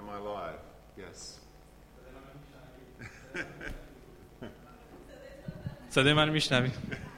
Am I live? Yes. صدای من میشنوی؟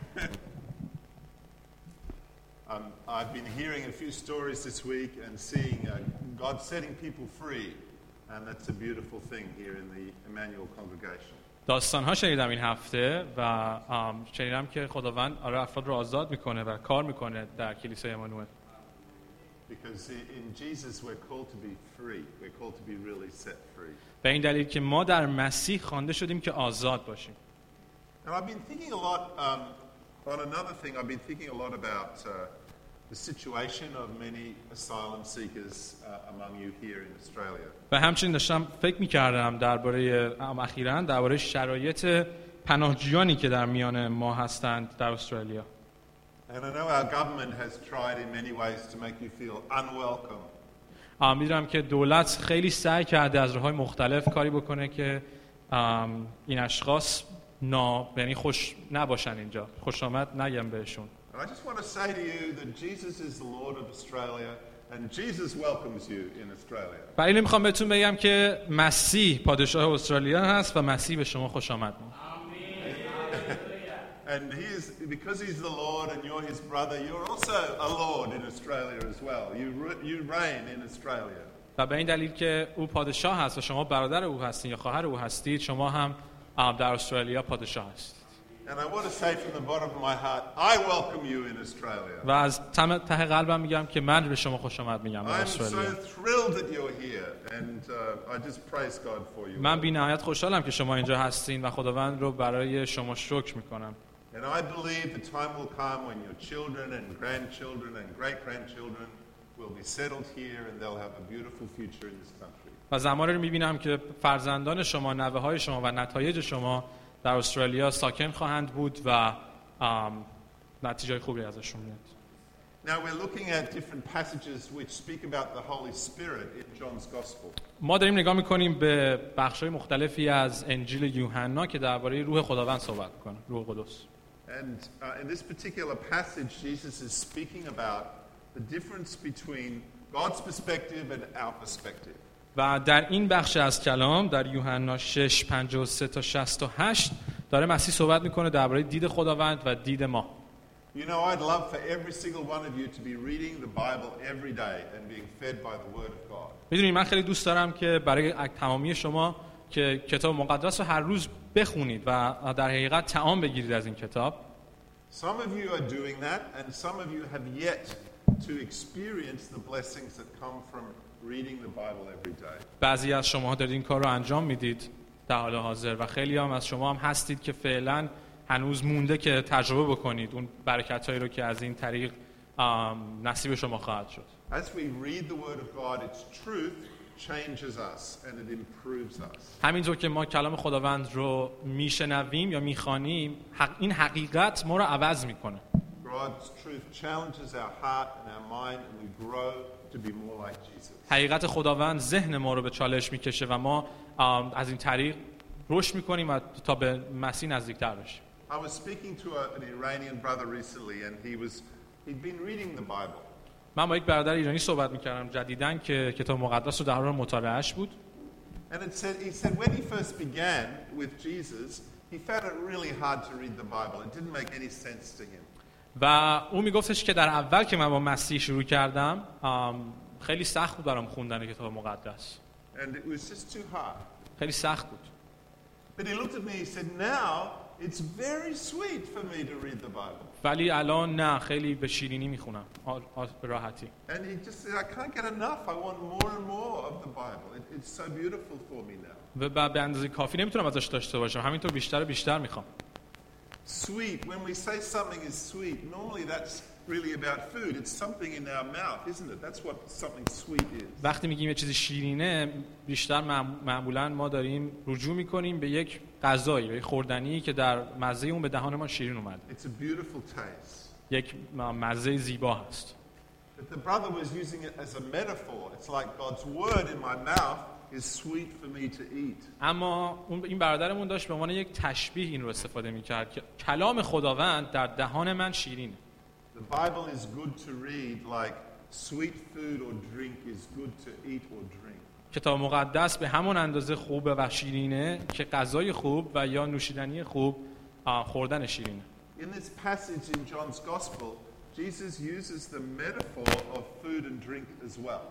I've been hearing a few stories this week and seeing God setting people free, and that's a beautiful thing here in the Emmanuel congregation. داستان‌ها شنیدم این هفته و شنیدم که خداوند افراد رو آزاد میکنه و کار میکنه در کلیسای امانوئل. Because in Jesus we're called to be free. We're called to be really set free. به این دلیل که ما در مسیح خوانده شدیم که آزاد باشیم. And I've been thinking a lot on another thing. I've been thinking a lot about the situation of many asylum seekers among you here in Australia. و همچنین داشتم فکر می‌کردم اخیراً درباره شرایط پناهجویانی که در میان ما هستند در استرالیا. And I know our government has tried in many ways to make you feel unwelcome. می‌دونم که دولت خیلی سعی کرده از راه‌های مختلف کاری بکنه که این اشخاص یعنی خوش نباشن اینجا، خوش آمد نگم بهشون. And I just want to say to you that Jesus is the Lord of Australia and Jesus welcomes you in Australia. برای میخوام بهتون بگم که مسیح پادشاه استرالیا هست و مسیح به شما خوش آمد. And because he's the Lord and you're his brother, you're also a Lord in Australia as well. You reign in Australia. و به این دلیل که او پادشاه هست و شما برادر او هستید یا خواهر او هستید، شما هم در استرالیا پادشاه هستید. And I want to say from the bottom of my heart, I welcome you in Australia. و از ته قلبم میگم که من به شما خوش آمد میگم در استرالیا. I'm so thrilled that you're here and I just praise God for you. من بی‌نهایت خوشحالم که شما اینجا هستین و خداوند رو برای شما شکر میکنم. And I believe the time will come when your children and grandchildren and great-grandchildren will be settled here and they'll have a beautiful future in this country. و زمانی رو می‌بینم که فرزندان شما، نوه‌های شما و نتایج شما در استرالیا ساکن خواهند بود و نتیجه خوبی ازشون میاد. Now we're looking at different passages which speak about the Holy Spirit in John's Gospel. ما داریم نگاه می‌کنیم به بخش‌های مختلفی از انجیل یوحنا که درباره روح خداوند صحبت می‌کنه، روح قدس. And in this particular passage, Jesus is speaking about the difference between God's perspective and our perspective. و در این بخش از کلام در یوحنا 6:53 تا 68 داره مسیح صحبت میکنه درباره دید خداوند و دید ما. You know, I'd love for every single one of you to be reading the Bible every day and being fed by the Word of God. میدونید من خیلی دوست دارم که برای تمامی شما که کتاب مقدس رو هر روز بخونید و در حقیقت طعام بگیرید از این کتاب. Some of you are doing that and some of you have yet to experience the blessings that come from reading the Bible every day. بعضی از شما دارید این کار رو انجام میدید در حال حاضر و خیلی هم از شما هم هستید که فعلا هنوز مونده که تجربه بکنید اون برکتایی رو که از این طریق نصیب شما خواهد شد. As we read the Word of God, its truth changes us and it improves us. همینطور که ما کلام خداوند رو میشنویم یا میخوانیم این حقیقت ما رو عوض میکنه. God's truth challenges our heart and our mind and we grow to be more like Jesus. حقیقت خداوند ذهن ما رو به چالش میکشه و ما از این طریق رشد میکنیم و تا به مسیح نزدیکتر بشیم. I was speaking to an Iranian brother recently and he'd been reading the Bible. من با یک برادر ایرانی صحبت میکردم جدیداً که کتاب مقدس رو در حال مطالعهش بود. And he said when he first began with Jesus, he found it really hard to read the Bible. It didn't make any sense to him. و او میگفتش که در اول که من با مسیح شروع کردم خیلی سخت بود برام خوندن کتاب مقدس. And it was just too hard. خیلی سخت بود. But he looked at me, he said, now it's very sweet for me to read the Bible. ولی الان نه خیلی به شیرینی میخونم به راحتی. And he just said, I can't get enough. I want more and more of the Bible. It's so beautiful for me now. و به اندازه کافی نمیتونم ازش داشته باشم. همینطور بیشتر و بیشتر میخوام. Sweet, when we say something is sweet, normally that's really about food. It's something in our mouth, isn't it? That's what something sweet is. وقتی میگیم یه چیزی شیرینه بیشتر معمولاً ما داریم رجوع میکنیم به یک غذایی، به یک خوردنی که در مزه اون به دهان ما شیرین اومده. It's a beautiful taste. یک مزه زیبا هست. But the brother was using it as a metaphor. It's like God's word in my mouth is sweet for me to eat. اما این برادرمون داشت به عنوان یک تشبیه این رو استفاده میکرد که کلام خداوند در دهان من شیرینه. The Bible is good to read like sweet food or drink is good to eat or drink. کتاب مقدس به همون اندازه خوبه و شیرینه که غذای خوب و یا نوشیدنی خوب خوردن شیرینه. In this passage in John's Gospel, Jesus uses the metaphor of food and drink as well.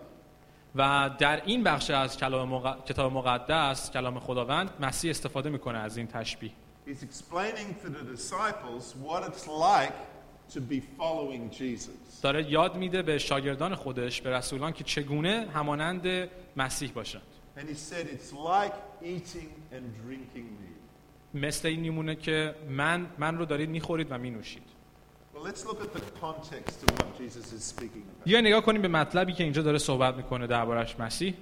و در این بخش از کتاب مقدس، کلام خداوند، مسیح استفاده میکنه از این تشبیه. He's explaining to the disciples what it's like to be following Jesus. داره یاد میده به شاگردان خودش، به رسولان که چگونه همانند مسیح باشند. And he said it's like eating and drinking me. مثل این میمونه که من رو دارید میخورید و مینوشید. Well, let's look at the context of what Jesus is speaking about. یا نگاه کنیم به مطلبی که اینجا داره صحبت میکنه دربارش مسیح.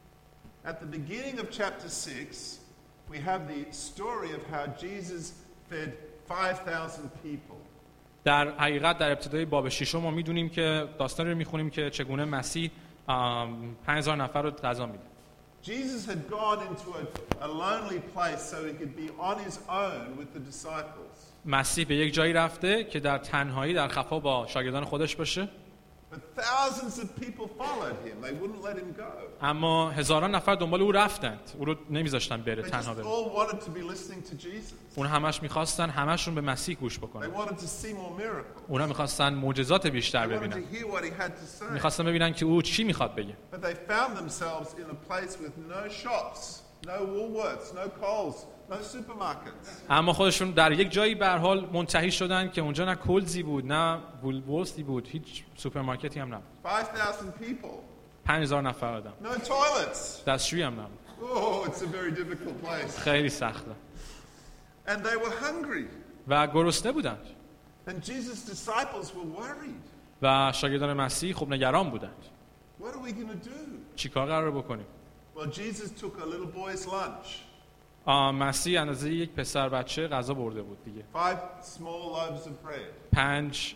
At the beginning of chapter 6, we have the story of how Jesus fed 5,000 people. در حقیقت در ابتدای باب 6 ما میدونیم که داستانی رو میخونیم که چگونه مسیح 5,000 نفر رو غذا میده. Jesus had gone into a lonely place so he could be on his own with the disciples. مسیح به یک جایی رفته که در تنهایی در خفا با شاگردان خودش باشه. But thousands of people followed him. They wouldn't let him go. اما هزاران نفر دنبال او رفتند. او رو نمیذاشتن بره، They تنها just بره. all wanted to be listening to Jesus. اون همش میخواستن همشون به مسیح گوش They بکنن. wanted to see more miracles. اونا میخواستن معجزات بیشتر They wanted ببینن. to hear what he had to say. میخواستن ببینن که او چی میخواد بگه. But they found themselves in a place with no shops, no Woolworths, no Coles, no supermarkets. اما خودشون در یک جایی به هر حال منتهی شدن که اونجا نه کلزی بود، نه وولورثی بود، هیچ سوپرمارکتی هم نبود. 5,000 people. 5,000 نفر آدم. No toilets. دستشویی هم نبود. Oh, it's a very difficult place. خیلی سخته. And they were hungry. و گرسنه بودند. And Jesus' disciples were worried. و شاگردان مسیح خب نگران بودند. What are we going to do? چیکار قرار بکنیم؟ Well, Jesus took a little boy's lunch. مسیح اندازه یک پسر بچه غذا برده بود دیگه. 5 small loaves of bread. 5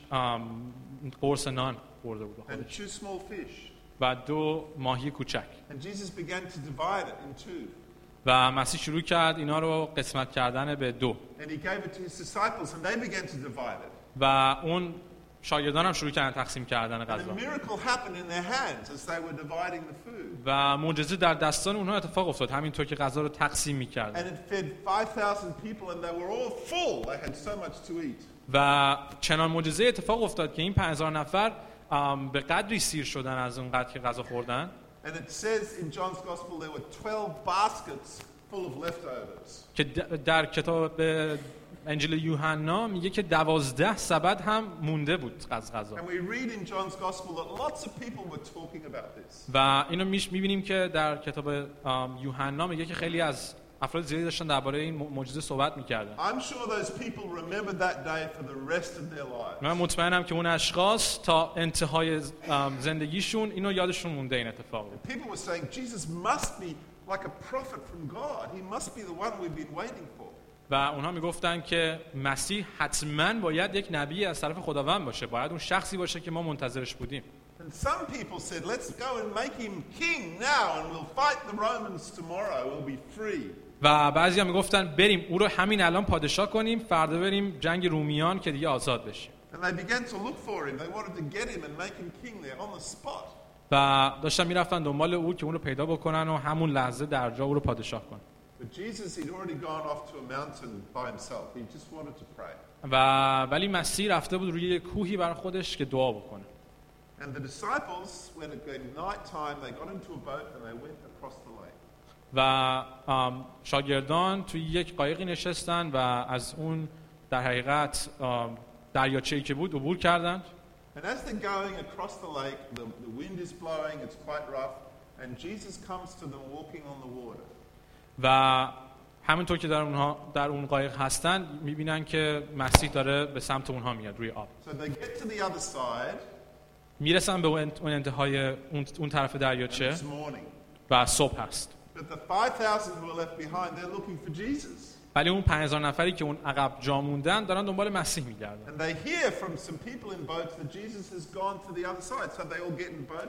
قرص نان برده بود با And خودش. 2 small fish. و 2 ماهی کوچک. And Jesus began to divide it in 2. و مسیح شروع کرد اینا رو قسمت کردن به 2. And he gave it to his disciples and they began to divide it. و اون شاگردان هم شروع کردن تقسیم کردن And a غذا. miracle happened in their hands as they were dividing the food. و معجزه در دستان اونها اتفاق افتاد، همینطور که غذا رو تقسیم می‌کردن. And it fed 5,000 people and they were all full. They had so much to eat. و چنان معجزه اتفاق افتاد که این 5,000 نفر به قدری سیر شدن از اون قدر که غذا خوردن. And it says in John's Gospel there were 12 baskets full of leftovers. که در کتاب انجیل یوحنا میگه که 12 سبد هم مونده بود از غذا. And we read in John's Gospel that lots of people were talking about this. و اینو میبینیم که در کتاب یوحنا میگه که خیلی از افراد زیادی داشتن درباره این معجزه صحبت میکردن. I'm sure those people remember that day for the rest of their lives. من مطمئنم که اون اشخاص تا انتهای زندگیشون اینو یادشون مونده این اتفاق. People were saying Jesus must be like a prophet from God. He must be the one we've been waiting for. و اونها میگفتن که مسیح حتما باید یک نبی از طرف خداوند باشه، باید اون شخصی باشه که ما منتظرش بودیم. And some people said, let's go and make him king now and we'll fight the Romans tomorrow. We'll be free. و بعضیا میگفتن بریم او رو همین الان پادشاه کنیم، فردا بریم جنگ رومیان که دیگه آزاد بشیم. And they began to look for him. They wanted to get him and make him king there on the spot. و داشتن میرفتن دنبال او که اون رو پیدا بکنن و همون لحظه در جا او رو پادشاه کنن. But Jesus, he'd already gone off to a mountain by himself. He just wanted to pray. و ولی مسیح رفته بود روی کوهی برای خودش که دعا بکنه. And the disciples, when it got night time, they got into a boat and they went across the lake. و شاگردان توی یک قایقی نشستن و از اون در حقیقت دریاچه‌ای که بود عبور کردند. And as they're going across the lake, the wind is blowing, it's quite rough, and Jesus comes to them walking on the water. و همینطور که در اون قایق هستن میبینن که مسیح داره به سمت اونها میاد روی آب. So they get to the other side. میرسن به اون انتهای اون طرف دریاچه و صبح هست. But the 5,000 who are left behind, they're looking for Jesus. ولی اون 5,000 نفری که اون عقب جا موندن دارن دنبال مسیح میگردن. And they hear from some people in boats that Jesus has gone to the other side. So they all get in boats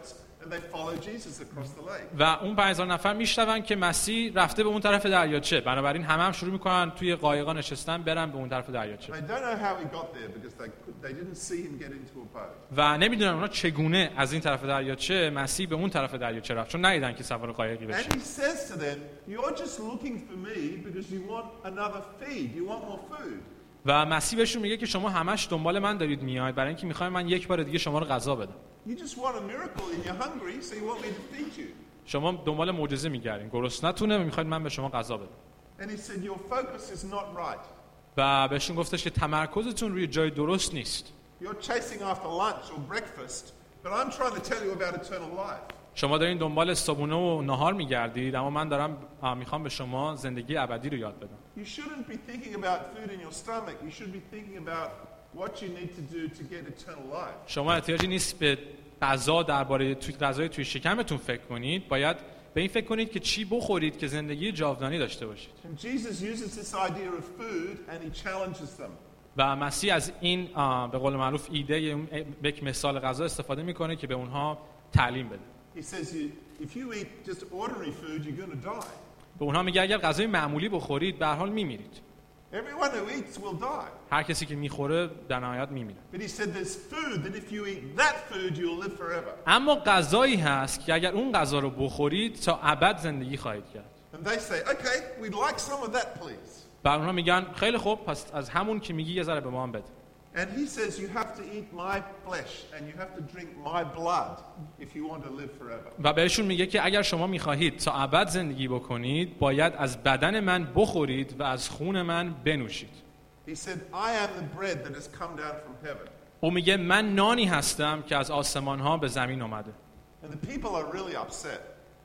And they follow Jesus across the lake. و اون 5000 نفر میشنون که مسیح رفته به اون طرف دریاچه، بنابراین همه هم شروع میکنن توی قایقا نشستن برن به اون طرف دریاچه. They don't know how he got there because they didn't see him get into a boat. و نمیدونن اونا چگونه از این طرف دریاچه مسیح به اون طرف دریاچه رفت، چون ندیدن که سوار قایقی بشه. And he says to them, "You're just looking for me because you want another feed. You want more food." و مسیح بهشون میگه که شما همش دنبال من دارید میاید برای اینکه میخواید من یک بار دیگه شما رو غذا بدم. You just want a miracle and you're hungry, so you want me to feed you. شما دنبال معجزه میگردین، گرسنه‌تونه و میخواید من به شما غذا بدم. And he said, "Your focus is not right. و بهشون گفتش که تمرکزتون روی جای درست نیست. You're chasing after lunch or breakfast, but I'm trying to tell you about eternal life." شما دارین دنبال صبحونه و نهار میگردید، اما من دارم میخوام به شما زندگی ابدی رو یاد بدم. You shouldn't be thinking about food in your stomach. You should be thinking about what you need to do to get eternal life. شما احتیاجی نیست به غذا درباره غذای توی شکمتون فکر کنید، باید به این فکر کنید که چی بخورید که زندگی جاودانی داشته باشید. And Jesus uses this idea of food and he challenges them. و مسیح از این به قول معروف ایده یک مثال غذا استفاده میکنه که به اونها تعلیم بده. He says, if you eat just ordinary food, you're going to die. به اونها میگه اگر غذای معمولی بخورید به هر حال میمیرید. Everyone who eats will die. هر کسی که میخوره در نهایت میمیره. But he said there's food that if you eat that food, you'll live forever. اما غذایی هست که اگر اون غذا رو بخورید تا ابد زندگی خواهید کرد. And they say, okay, we'd like some of that, please. بر اونها میگن خیلی خوب، پس از همون که میگی یه ذره به ما هم بده. And he says you have to eat my flesh and you have to drink my blood if you want to live forever. و بهشون میگه که اگر شما میخواهید تا ابد زندگی بکنید باید از بدن من بخورید و از خون من بنوشید. He said, I am the bread that has come down from heaven. او میگه من نانی هستم که از آسمان ها به زمین اومده. And the people are really upset.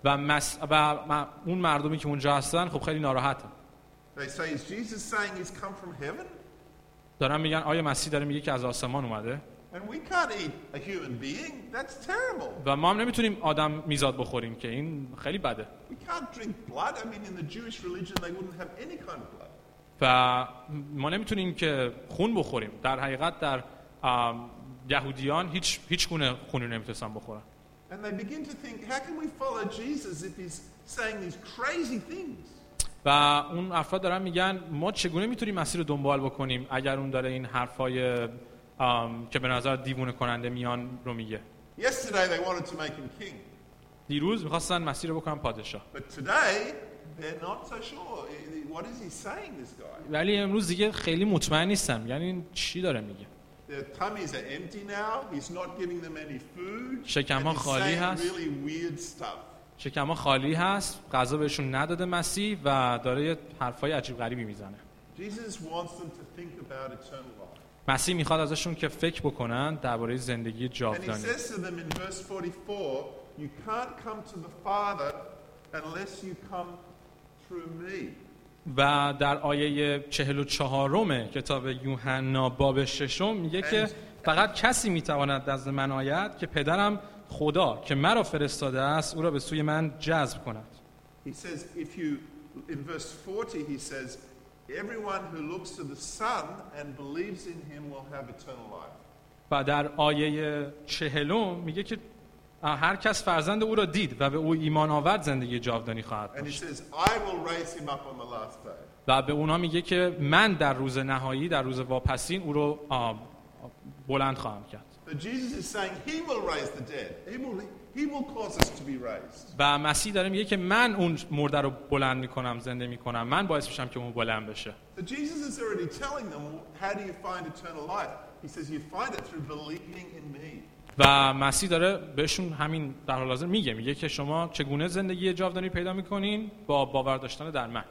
و اون مردمی که اونجا هستن خب خیلی ناراحتن. They say, is Jesus saying he's come from heaven? دارن میگن آیا مسیح داره میگه که از آسمان اومده؟ And we can't eat a human being. That's terrible. و ما هم نمیتونیم آدم میزاد بخوریم که این خیلی بده. We can't drink blood. I mean, in the Jewish religion, they wouldn't have any kind of blood. و ما نمیتونیم که خون بخوریم. در حقیقت در یهودیان هیچ گونه خونی نمیتونن بخورن. And they begin to think, how can we follow Jesus if he's saying these crazy things? و اون افراد دارن میگن ما چگونه میتونیم مسیح رو دنبال بکنیم اگر اون داره این حرفای که به نظر دیوونه کننده میان رو میگه. Yesterday they wanted to make him king. دیروز میخواستن مسیح رو بکنن پادشاه. But today they're not so sure. What is he saying, this guy? ولی امروز دیگه خیلی مطمئن نیستم. یعنی چی داره میگه؟ Their tummies are empty now. He's not giving them any food. شکم‌ها خالی هست. Really weird stuff. شکم‌ها خالی هست. غذا بهشون نداده مسیح و داره یه حرفای عجیب غریبی میزنه. Jesus wants them to think about eternal life. مسیح میخواد ازشون که فکر بکنن درباره زندگی جاودانی. And he says to them in verse 44, you can't come to the Father unless you come through me. و در آیه 44 کتاب یوحنا باب 6 میگه که فقط کسی میتواند نزد من آید که پدرم خدا که مرا فرستاده است او را به سوی من جذب کند. He says if you in verse 40 he says everyone who looks to the Son and believes in him will have eternal life. و در آیه 40 میگه که هر کس فرزند او را دید و به او ایمان آورد زندگی جاودانی خواهد داشت. و به اونها میگه که من در روز نهایی، در روز واپسین او رو بلند خواهم کرد. و مسیح داره میگه که من اون مرده رو بلند میکنم، زنده میکنم، من باعث میشم که اون بلند بشه. و مسیح داره بهشون همین در حال حاضر میگه که شما چگونه زندگی جاودانی پیدا میکنین؟ با باور داشتن در من.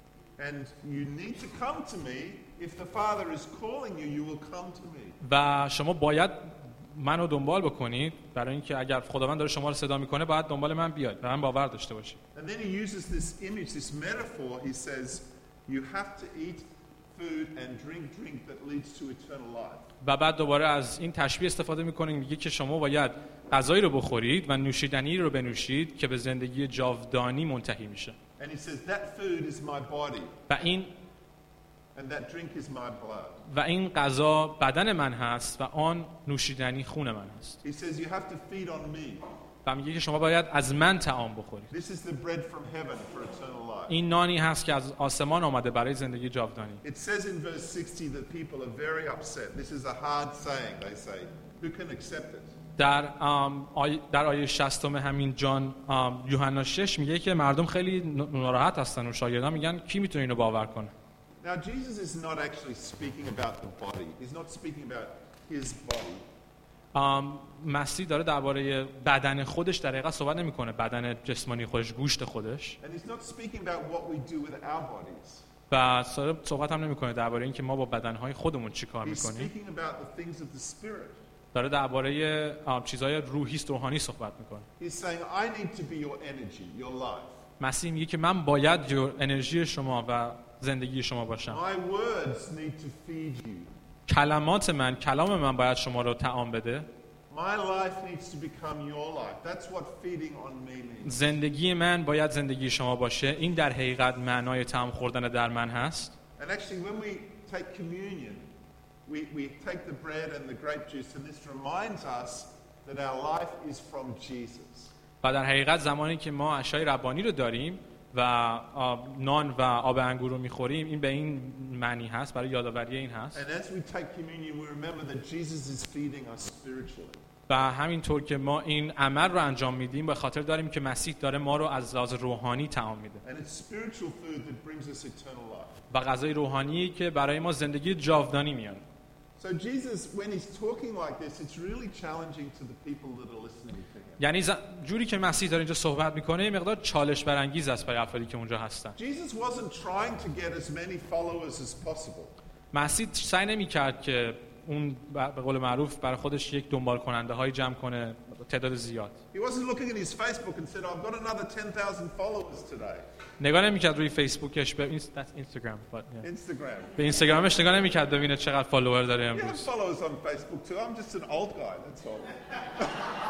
و شما باید منو دنبال بکنید برای اینکه اگر خداوند داره شما رو صدا میکنه باید دنبال من بیاید و من باور داشته باشید. و بعد دوباره از این تشبیه استفاده میکنه، میگه که شما باید غذایی رو بخورید و نوشیدنی رو بنوشید که به زندگی جاودانی منتهی میشه. و این غذا بدن من هست و آن نوشیدنی خون من هست. و میگه که شما باید از من طعام بخورید. This is the bread from heaven for eternal life. این نانی هست که از آسمان آمده برای زندگی جاودانی. It says in verse 60 that people are very upset. This is a hard saying, they say. Who can accept it? در آیه 60 همین یوحنا 6 میگه که مردم خیلی ناراحت هستن و شاگردان میگن کی میتونه اینو باور کنه. Now Jesus is not actually speaking about the body. He's not speaking about his body. مسیح داره درباره بدن خودش در حقیقت صحبت نمیکنه، بدن جسمانی خودش، گوشت خودش. And he's not speaking about what we do with our bodies. و صحبت هم نمیکنه درباره اینکه ما با بدنهای خودمون چیکار He's میکنیم. speaking about the things of the spirit. داره درباره چیزهای روحانی صحبت میکنه. He's saying I need to be your energy, your life. مسیح میگه که من باید انرژی شما و زندگی شما باشم. My words need to feed you. کلام من باید شما رو طعام بده. My life needs to become your life. That's what feeding on me means. زندگی من باید زندگی شما باشه. این در حقیقت معنای طعام خوردن در من هست. And actually when we take communion, we take the bread and the grape juice and this reminds us that our life is from Jesus. و در حقیقت زمانی که ما عشای ربانی رو داریم و نان و آب انگور رو میخوریم، این به این معنی هست، برای یادآوری این هست. And as we take communion we remember that Jesus is feeding us spiritually. و همینطور که ما این عمل رو انجام میدیم به خاطر داریم که مسیح داره ما رو از لحاظ روحانی طعام میده. And it's spiritual food that brings us eternal life. و غذای روحانی که برای ما زندگی جاودانی میاره. So Jesus, when he's talking like this, it's really challenging to the people that are listening to him. یعنی جوری که مسیح داره اینجا صحبت میکنه یه مقدار چالش برانگیز است برای افرادی که اونجا هستن. Jesus wasn't trying to get as many followers as possible. مسیح سعی نمی‌کرد که اون به قول معروف برای خودش یک دنبال کننده های جمع کنه تعداد زیاد. He wasn't looking at his Facebook and said, I've got another 10,000 followers today. نگاه نمی‌کرد روی فیسبوکش به اینستاگرام Instagram. به اینستاگرامش نگاه نمی‌کرد ببینه چقدر فالوور داره You have امروز. followers on Facebook too. I'm just an old guy, that's all.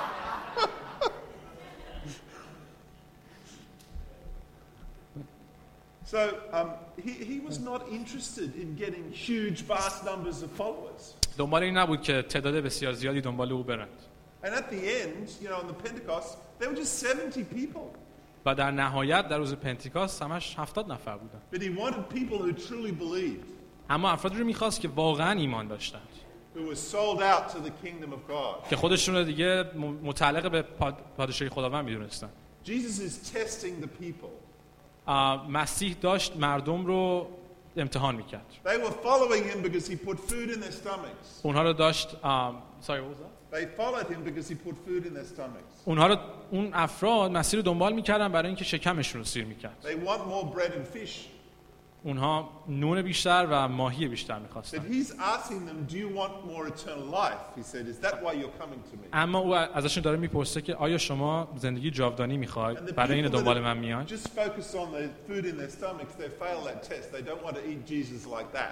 So he was not interested in getting huge, vast numbers of followers. دنبال این نبود که تعداد بسیار زیادی دنبال او برند. And at the end, you know, on the Pentecost, there were just 70 people. و در نهایت در روز پنتیکاست همش 70 نفر بودن. But he wanted people who truly believed. اما افرادی رو می‌خواست که واقعا ایمان داشتند. Who were sold out to the kingdom of God. که خودشون رو دیگه متعلق به پادشاهی خداوند می‌دونستن. Jesus is testing the people. مسیح داشت مردم رو امتحان می‌کرد. They were following him because he put food in their stomachs. اونها رو داشت sorry what was that? They followed him because he put food in their stomachs. اون افراد مسیح رو دنبال می‌کردن برای اینکه شکمشون رو سیر می‌کرد. They want more bread and fish. اونها نون بیشتر و ماهی بیشتر But می‌خواستن. he's asking them, do you want more eternal life? He said, is that why you're coming to me? اما او ازشون داره میپرسه که آیا شما زندگی جاودانی می‌خواید؟ And the برای این people دنبال that من میان؟ just focus on the food in their stomachs, they fail that test. They don't want to eat Jesus like that.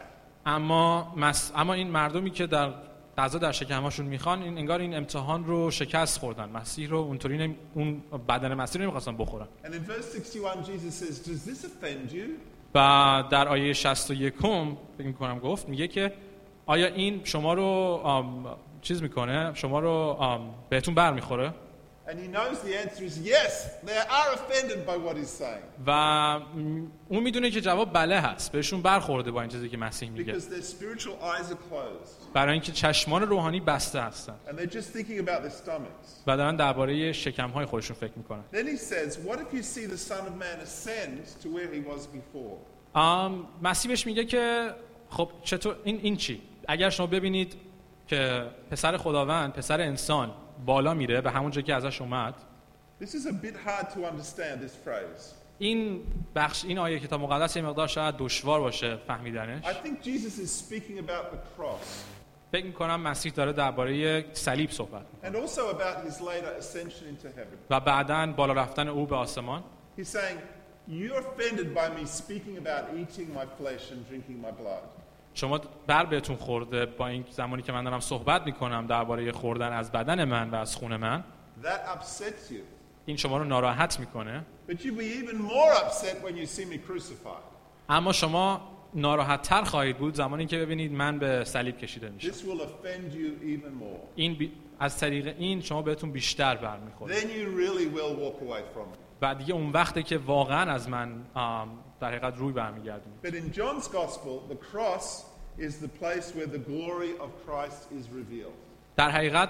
اما این مردمی که در غذا در شکم‌هاشون میخوان این انگار این امتحان رو شکست خوردن. مسیح رو اونطوری اون بدن مسیح رو نمیخواستن بخورن. And in verse 61 Jesus says, does this offend you? و در آیه 61 فکر می‌کنم گفت میگه که آیا این شما رو چیز میکنه؟ شما رو بهتون برمیخوره؟ And he knows the answer is yes. They are offended by what he's saying. و اون میدونه که جواب بله هست. بهشون برخورده با این چیزی که مسیح میگه. Because their spiritual eyes are closed. برای اینکه چشمان روحانی بسته هستن. And they're just thinking about their stomachs. و دارن درباره شکم‌های خودشون فکر میکنن. Then he says, what if you see the Son of Man ascend to where he was before? مسیح بهش میگه که خب چطور این چی؟ اگر شما ببینید که پسر خداوند، پسر انسان بالا میره به همون جایی که ازش اومد. This is a bit hard to understand this phrase. این آیه کتاب مقدس یه مقدار شاید دشوار باشه فهمیدنش. I think Jesus is speaking about the cross. فکر می‌کنم مسیح داره درباره صلیب صحبت می‌کنه. And also about his later ascension into heaven. و بعداً بالا رفتن او به آسمان. He's saying, you're offended by me speaking about eating my flesh and drinking my blood. شما بهتون خورده با این زمانی که من دارم صحبت می‌کنم درباره خوردن از بدن من و از خون من. That upsets you. این شما رو ناراحت می‌کنه. But you'll be even more upset when you see me crucified. اما شما ناراحت‌تر خواهید بود زمانی که ببینید من به صلیب کشیده میشم. This will offend you even more. این از طریق این شما بهتون بیشتر برمیخوره. then you really will walk away from it. و دیگه اون وقته که واقعا از من در حقیقت روی برمیگردونید. But in John's gospel, the cross is the place where the glory of Christ is revealed. در حقیقت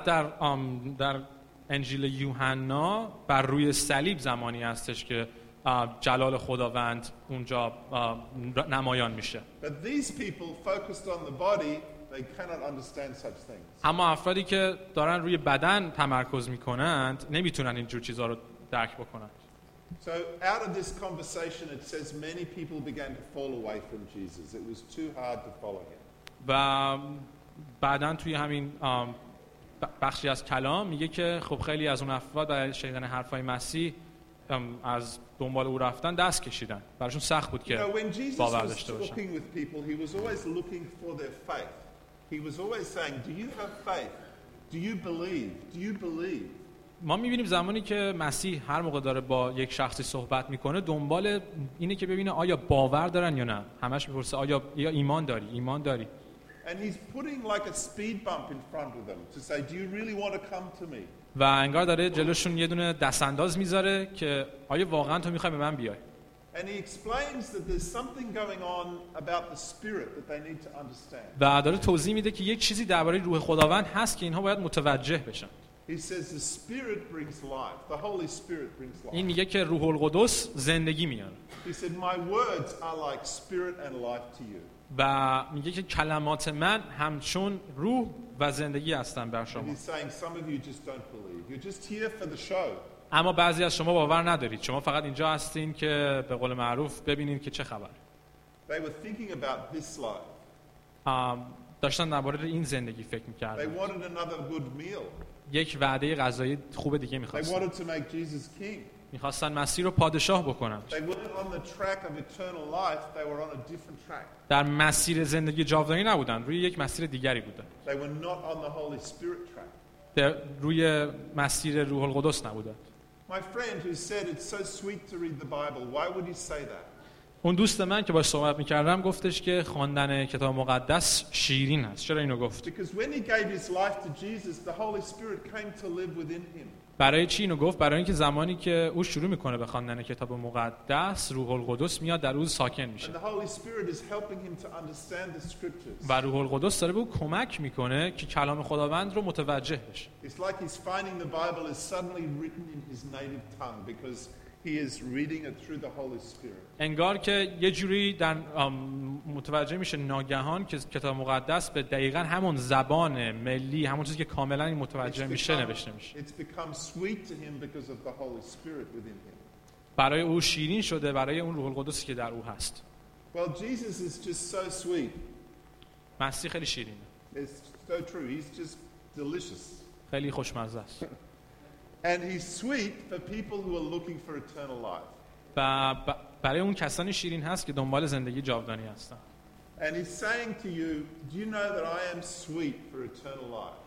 در انجیل یوحنا بر روی صلیب زمانی هستش که جلال خداوند اونجا نمایان میشه. But these people focused on the body, they cannot understand such things. اما افرادی که دارن روی بدن تمرکز میکنند نمیتونن اینجور چیزها رو درک بکنن. So out of this conversation it says many people began to fall away from Jesus. It was too hard to follow him. و بعداً توی همین بخشی از کلام میگه که خب خیلی از اون افراد برای شنیدن حرفای مسیح از دنبال او رفتن دست کشیدن. براشون سخت بود که باور داشته باشن. When Jesus was talking with people, he was always looking for their faith. He was always saying, "Do you have faith? Do you believe? Do you believe?" ما میبینیم زمانی که مسیح هر موقع داره با یک شخصی صحبت میکنه دنبال اینه که ببینه آیا باور دارن یا نه. همش میپرسه آیا ایمان داری؟ And he's putting like a speed bump in front of them to say, "Do you really want to come to me?" و انگار داره جلوشون یه دونه دستانداز میذاره که آیا واقعا تو میخوای به من بیای؟ And he explains that there's something going on about the spirit that they need to understand. و داره توضیح میده که یک چیزی درباره روح خداوند هست که اینها باید متوجه بشن. He says the Spirit brings life. The Holy Spirit brings life. این میگه که روح القدس زندگی میاره. He said, "My words are like spirit and life to you." و میگه که کلمات من همچون روح و زندگی هستن بر And شما. he's saying some of you just don't believe. You're just here for the show. اما بعضی از شما باور ندارید. شما فقط اینجا هستین که به قول معروف ببینید که چه خبر. They were thinking about this life. داشتن درباره این زندگی فکر They می‌کردن. wanted another good meal. یک وعده غذایی خوب دیگه They می‌خواستن. wanted to make Jesus king. می‌خواستن مسیح رو پادشاه بکنن. They weren't on the track of eternal life. They were on a different track. در مسیر زندگی جاودانی نبودن، روی یک مسیر دیگری بودن. They were not on the Holy Spirit track. روی مسیر روح القدس نبودن. My friend who said it's so sweet to read the Bible, why would he say that? اون دوست من که باهاش صحبت می‌کردم گفتش که خواندن کتاب مقدس شیرین است. چرا اینو گفت؟ Because when he gave his life to Jesus, the Holy Spirit came to live within him. برای چی اینو گفت؟ برای اینکه زمانی که او شروع میکنه به خواندن کتاب مقدس روح القدس میاد در او ساکن میشه. And the Holy Spirit is helping him to understand the scriptures. و روح القدس داره به او کمک میکنه که کلام خداوند رو متوجه بشه. It's like he's finding the Bible is suddenly written in his native tongue because he is reading it through the Holy Spirit. انگار که یه جوری در متوجه میشه ناگهان که کتاب مقدس به دقیقاً همون زبان ملی، همون چیزی که کاملاً این متوجه میشه نوشته میشه. It's become sweet to him because of the Holy Spirit within him. برای او شیرین شده برای اون روح القدسی که در او هست. Well, Jesus is just so sweet. مسیح خیلی شیرینه. It's so true. He's just delicious. خیلی خوشمزه است. And he's sweet for people who are looking for eternal life. و برای اون کسانی شیرین هست که دنبال زندگی جاودانی هستن. And he's saying to you, do you know that I am sweet for eternal life?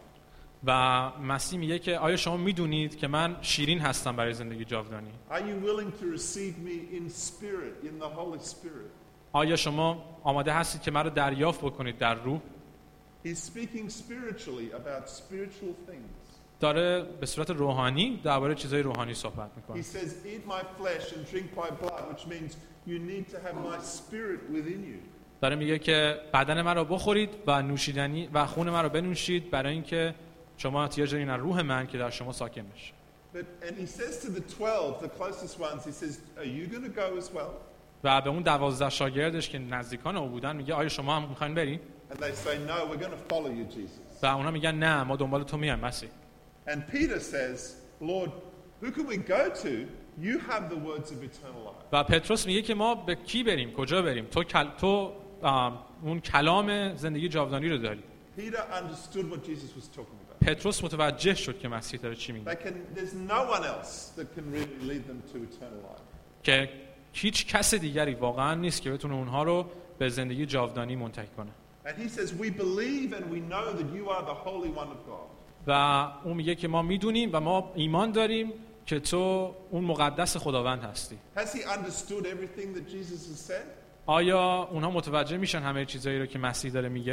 و مسیح میگه که آیا شما میدونید که من شیرین هستم برای زندگی جاودانی؟ Are you willing to receive me in spirit, in the Holy Spirit? آیا شما آماده هستید که من رو دریافت بکنید در روح؟ He's speaking spiritually about spiritual things. داره به صورت روحانی درباره چیزای روحانی صحبت He میکنه. says, eat my flesh and drink my blood, which means you need to have my spirit within you. داره میگه که بدن من رو بخورید و نوشیدنی و خون من رو بنوشید برای اینکه شما احتیاج دارین از روح من که در شما ساکن بشه. And he says to the 12, the closest ones, he says, are you going to go as well? و به اون 12 شاگردش که نزدیکان او بودن میگه آیا شما هم میخواین برین؟ And they say, no, we're going to follow you, Jesus. و اونا میگن نه ما دنبال تو میایم مسیح. And Peter says, Lord, who can we go to? You have the words of eternal life. و پتروس میگه که ما به کی بریم؟ کجا بریم؟ تو اون کلام زندگی جاودانی رو داری. Peter understood what Jesus was talking about. پتروس متوجه شد که مسیح داره چی میگه. There's no one else that can really lead them to eternal life. که هیچ کس دیگری واقعا نیست که بتونه اونها رو به زندگی جاودانی منتهی کنه. And he says, we believe and we know that you are the Holy One of God. و اون میگه که ما میدونیم و ما ایمان داریم که تو اون مقدس خداوند هستی. Has he understood everything that Jesus has said? آیا اونها متوجه میشن همه چیزایی رو که مسیح داره میگه؟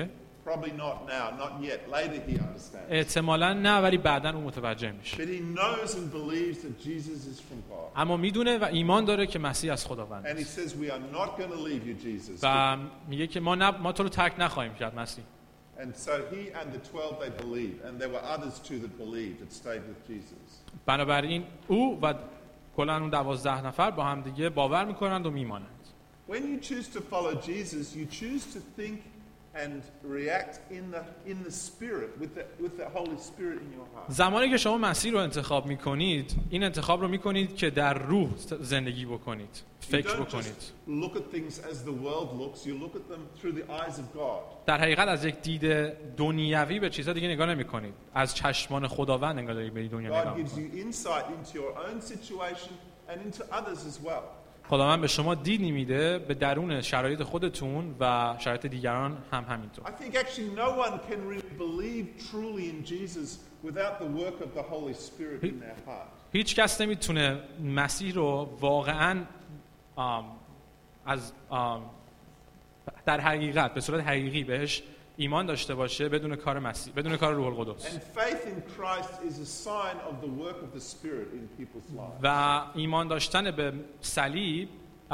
Probably not now, not yet. Later he understands. احتمالاً نه، ولی بعداً اون متوجه میشه. But he knows and believes that Jesus is from God. اما میدونه و ایمان داره که مسیح از خداوند And he است. says, we are not going to leave you, Jesus. و میگه که ما تو رو ترک نخواهیم کرد مسیح. And so he and the 12, they believed. And there were others too that believed, that stayed with Jesus. بنابراین او و کلاً اون 12 نفر با هم دیگه باور میکنند و میمانند. When you choose to follow Jesus, you choose to think and react in the Spirit, with the Holy Spirit in your heart. زمانی که شما مسیح رو انتخاب میکنید، این انتخاب رو میکنید که در روح زندگی بکنید، فکر بکنید. Look at things as the world looks. You look at them through the eyes of God. در حقیقت از یک دید دنیوی به چیزها دیگه نگاه نمی‌کنید. از چشمان خداوند انگار دارید به دنیا نگاه God gives می‌کنید. you insight into your own situation and into others as well. خداوند به شما دیدی میده به درون شرایط خودتون و شرایط دیگران هم همینطور. I think actually no one can really believe truly in Jesus without the work of the Holy Spirit in their heart. هیچ کس نمیتونه مسیح رو واقعاً در حقیقت به صورت حقیقی بهش ایمان داشته باشه بدون کار مسیح، بدون کار روح القدس. And faith in Christ is a sign of the work of the Spirit in people's lives. و ایمان داشتن به صلیب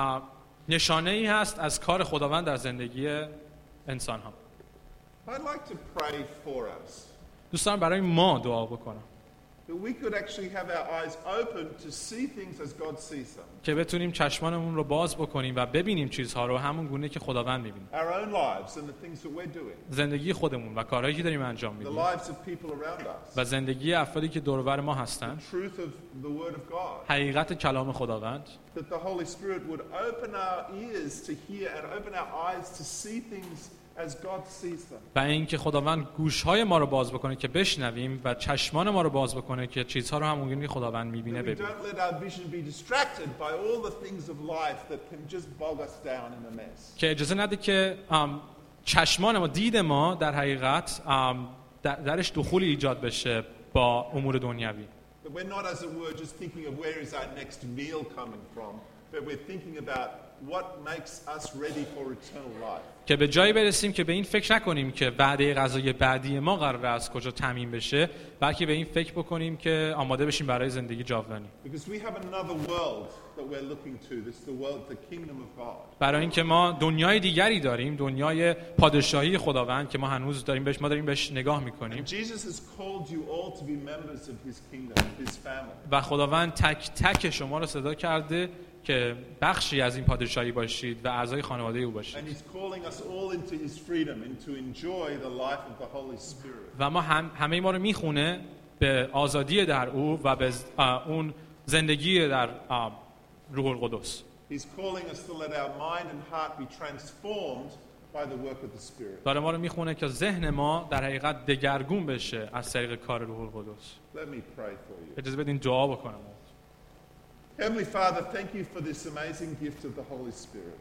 نشانه ای هست از کار خداوند در زندگی انسان ها. I'd like to pray for us. دوست دارم برای ما دعا بکنم That we could actually have our eyes open to see things as God sees them. که بتونیم چشمانمون رو باز بکنیم و ببینیم چیزها رو همون گونه که خداوند می‌بینه. Our own lives and the things that we're doing. زندگی خودمون و کارهایی که داریم انجام The میدیم lives of people around us. و زندگی افرادی که دور و بر ما هستند. The truth of the word of God. حقیقت کلام خداوند. That the Holy Spirit would open our ears to hear and open our eyes to see things as God sees them. و اینکه خداوند گوش‌های ما رو باز بکنه که بشنویم و چشمان ما رو باز بکنه که چیزها رو همونگونه که خداوند می‌بینه We ببینیم. don't let our vision be distracted by all the things of life that can just bog us down in a mess. که اجازه نده که چشمان ما، دید ما در حقیقت درش دخولی ایجاد بشه با امور دنیوی. That we're not, as it were, just thinking of where is our next meal coming from, but we're thinking about what makes us ready for eternal life. که به جایی برسیم که به این فکر نکنیم که وعده غذای بعدی ما قراره از کجا تامین بشه، بلکه به این فکر بکنیم که آماده بشیم برای زندگی جاودانی. Because we have another world that we're looking to. This is the world, the kingdom of God. برای اینکه ما دنیای دیگری داریم، دنیای پادشاهی خداوند که ما هنوز داریم بهش نگاه میکنیم. And Jesus has called you all to be members of his kingdom, of his family. و خداوند تک تک شما رو صدا کرده که بخشی از این پادشاهی باشید و اعضای خانواده او باشید. And he's calling us all into his freedom and to enjoy the life of the Holy Spirit. و ما همه ما رو میخونه به آزادی در او و به اون زندگی در روح القدس. He's calling us to let our mind and heart be transformed by the work of the Spirit. داره ما رو میخونه که ذهن ما در حقیقت دگرگون بشه از طریق کار روح القدس. Let me pray for you. اجازه بدین دعا بکنم. Heavenly Father, thank you for this amazing gift of the Holy Spirit.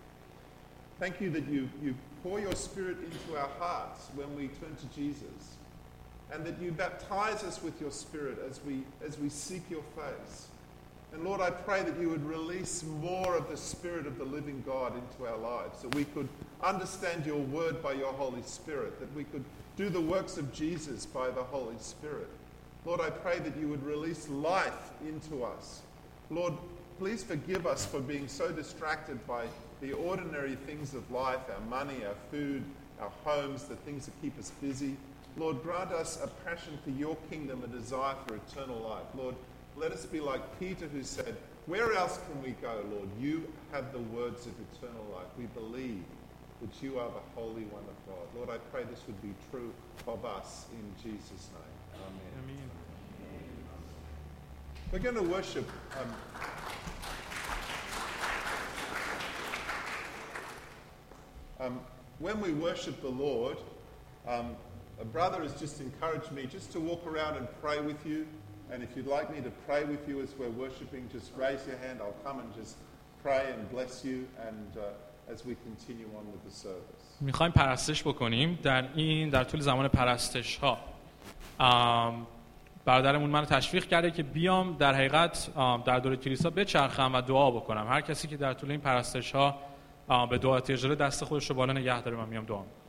Thank you that you pour your Spirit into our hearts when we turn to Jesus, and that you baptize us with your Spirit as we seek your face. And Lord, I pray that you would release more of the Spirit of the living God into our lives, that we could understand your word by your Holy Spirit, that we could do the works of Jesus by the Holy Spirit. Lord, I pray that you would release life into us. Lord, please forgive us for being so distracted by the ordinary things of life, our money, our food, our homes, the things that keep us busy. Lord, grant us a passion for your kingdom, a desire for eternal life. Lord, let us be like Peter who said, where else can we go, Lord? You have the words of eternal life. We believe that you are the Holy One of God. Lord, I pray this would be true of us in Jesus' name. Amen. Amen. We're going to worship. When we worship the Lord, a brother has just encouraged me just to walk around and pray with you. And if you'd like me to pray with you as we're worshiping, just raise your hand. I'll come and just pray and bless you and as we continue on with the service. میخوایم پرستش بکنیم. در طول زمان پرستش ها برادرمون منو تشویق کرده که بیام در حقیقت در دور کلیسا بچرخم و دعا بکنم. هر کسی که در طول این پرستش ها به دعا احتیاج داره دست خودش رو بالا نگه داره، من میام دعا میکنم.